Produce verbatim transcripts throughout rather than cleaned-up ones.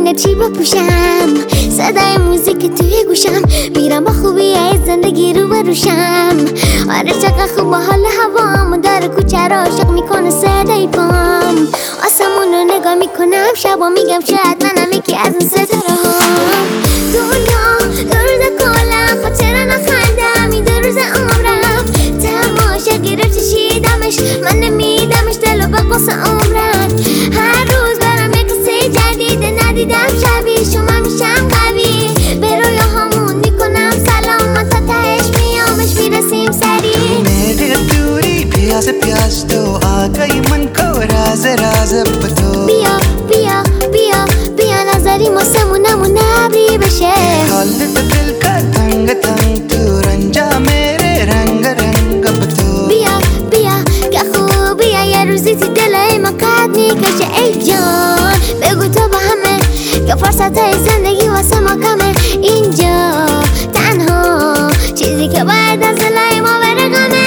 دیوونه چی بپوشم، صدای موزیک توی گوشم، میرم با خوبی از زندگی رو بروشم. آره چقدر خوب حال هوام، داره کوچه رو عاشق میکنه صدای پام. آسمون رو نگاه میکنم شبا، میگم شاید منم یکی از اون ستاره ها. دنیا دو روز کلم، خاطر نخندم این دو روز عمرم. تماشا گرفت چشیدمش، من نمیدمش دلو به قصه عمرم. هر روز برم یک قصه جدیده، ندیدم شبیه شما میشم قوی. به رویاهامون میکنم سلام، من تا تهش میامش میرسیم سریع. मेरे दूरी प्यास प्यास तो आ गई मन को राज राज बतो. بیا بیا بیا بیا نظری موسمونمون نبری بشه. حالت دل کا تنگ تنگ تو رنجا میرے رنگ رنگ بतो. بیا بیا که خوبیه یه روزی تی دلای من قد میکشه. ای جان بگو تو با همه که فرصت های زندگی واسه ما کمه. اینجا تنها چیزی که باید از دلای ما بره غمه.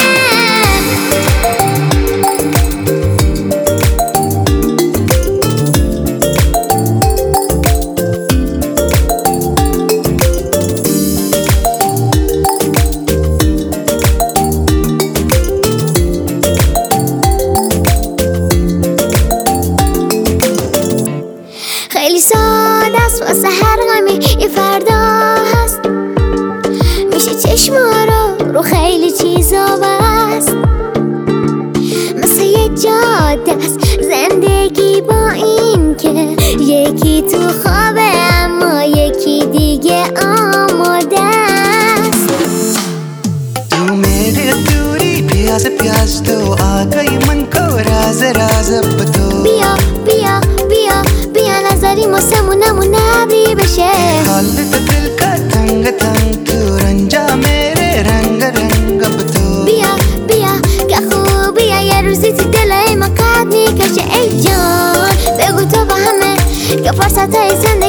خیلی ساده است واسه هر غمی یه فردا هست، میشه چشما رو رو خیلی چیزا بست. مثل یه جاده است زندگی با این که یکی تو خوابه اما یکی دیگه آماده است. तू मेरे दूरी प्यास प्यास तो आ गई मन को राज राज बतो. بیا بیا بیا بیا نظری موسمونمون نبری بشه. حالت دل کا تنگ تنگ تو رنجا میرے رنگ رنگ بतो. بیا بیا که خوبیه یه روزی تی دلای من قد میکشه. ای جان بگو تو با همه که فرصت های زندگی